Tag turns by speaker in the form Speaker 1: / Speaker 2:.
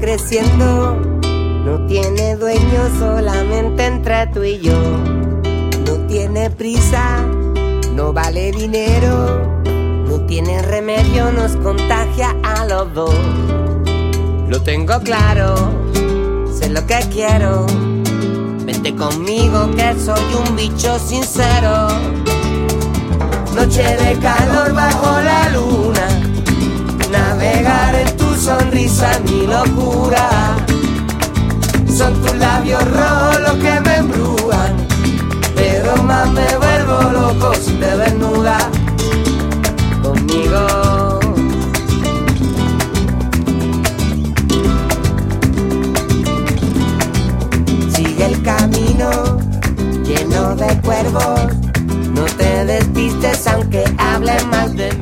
Speaker 1: creciendo, no tiene dueño, solamente entre tú y yo. No tiene prisa, no vale dinero, no tiene remedio, nos contagia a los dos. Lo tengo claro, sé lo que quiero, vente conmigo que soy un bicho sincero. Noche de calor bajo la luna, navegar en tu sonrisa mi locura. Son tus labios rojos los que me embrujan, pero más me vuelvo loco si te desnudas conmigo. Sigue el camino lleno de cuervos, no te despistes aunque hablen mal de mí.